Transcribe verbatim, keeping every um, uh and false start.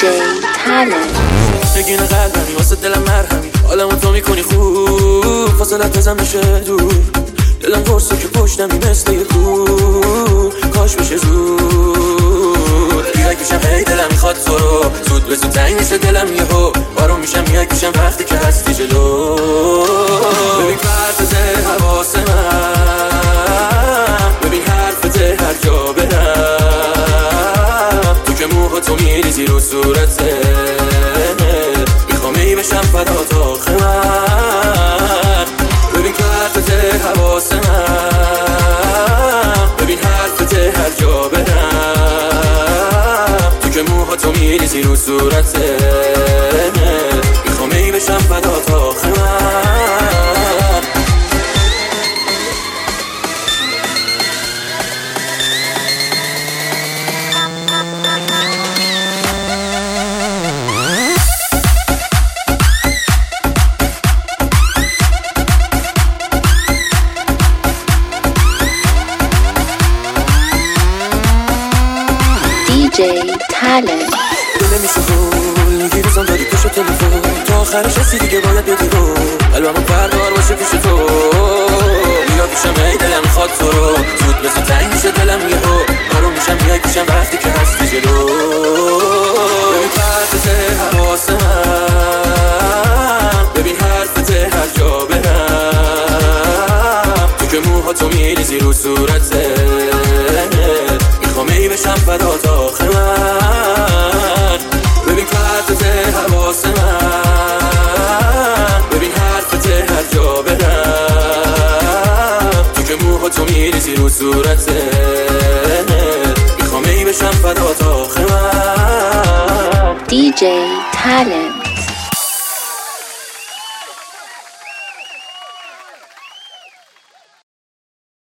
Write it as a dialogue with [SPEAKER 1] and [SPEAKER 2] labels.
[SPEAKER 1] talent
[SPEAKER 2] نگین قلبمی واسه دلم مرهمی حالمو تو میکنی خوب فاصلت بزن بشه دور دلم قرصه که پشتمی مثل یه کوه کاش بشه زود بیای پیشم هی دلم میخواد تو رو زود به زود تنگ میشه دلم یهو بارون میشم میای پیشم وقتی که هستی جلو ببین پرتزه حواس من ببین حرفته هر جا برم تو که موها تو میریزی رو صورته میخوام ای بشم فدا تا خمر ببین پرتزه حواس من ببین حرفته هر جا برم تو که موها تو میریزی رو صورته میخوام ای بشم فدا تا خمر
[SPEAKER 1] talent
[SPEAKER 2] دل نمیشه گل یه روزم داری پشت تلفن تا آخرش هستی دیگه باید بدی رو قلبمو پردار باشه پیش تو بیا پیشم ای دلم میخواد تو رو زود بزن تنگ میشه دلم یهو آروم میشم میای پیشم وقتی که هستی جلو ببین پرتزه حواس من ببین حرفته هر جا برم تو که موها تو میریزی رو صورته میخوام ای بشم فدا تا خمر ببین پرتزه حواس من ببین حرفته هر جا برم تو که موها تو میریزی رو صورته میخوام ای بشم فدا تا خمر
[SPEAKER 1] دی جی talent